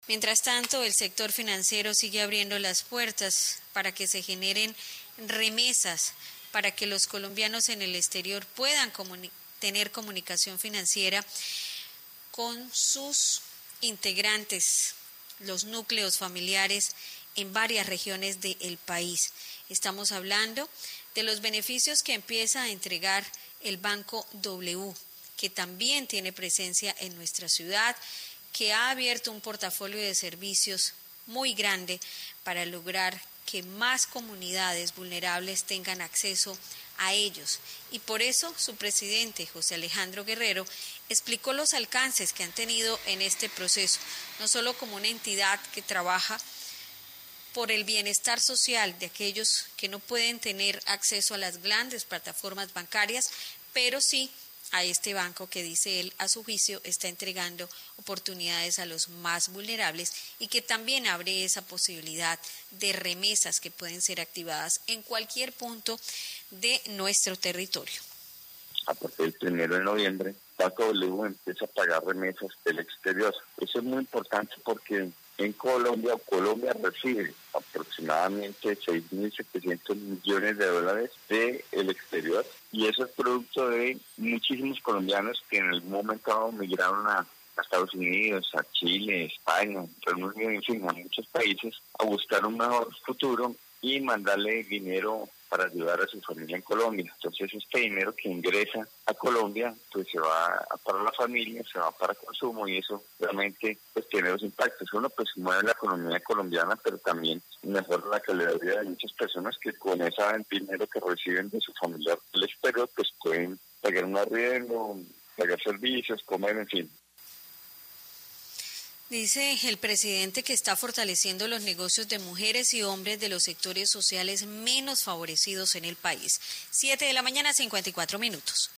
Mientras tanto, el sector financiero sigue abriendo las puertas para que se generen remesas, para que los colombianos en el exterior puedan tener comunicación financiera con sus integrantes, los núcleos familiares en varias regiones del país. Estamos hablando de los beneficios que empieza a entregar el Banco W, que también tiene presencia en nuestra ciudad, que ha abierto un portafolio de servicios muy grande para lograr que más comunidades vulnerables tengan acceso a ellos. Y por eso su presidente, José Alejandro Guerrero, explicó los alcances que han tenido en este proceso, no solo como una entidad que trabaja por el bienestar social de aquellos que no pueden tener acceso a las grandes plataformas bancarias, pero sí a este banco que, dice él, a su juicio está entregando oportunidades a los más vulnerables y que también abre esa posibilidad de remesas que pueden ser activadas en cualquier punto de nuestro territorio. A partir del 1 de noviembre, Banco W empieza a pagar remesas del exterior. Eso es muy importante porque en Colombia recibe aproximadamente 6.700 millones de dólares del exterior, y eso es producto de muchísimos colombianos que en algún momento migraron a Estados Unidos, a Chile, España, en fin, a muchos países a buscar un mejor futuro y mandarle dinero para ayudar a su familia en Colombia. Entonces este dinero que ingresa a Colombia pues se va para la familia, se va para consumo, y eso realmente pues tiene dos impactos. Uno, pues mueve la economía colombiana, pero también mejora la calidad de vida de muchas personas que con ese dinero que reciben de su familiar del exterior pues pueden pagar un arriendo, pagar servicios, comer, en fin. Dice el presidente que está fortaleciendo los negocios de mujeres y hombres de los sectores sociales menos favorecidos en el país. 7 de la mañana, 54 minutos.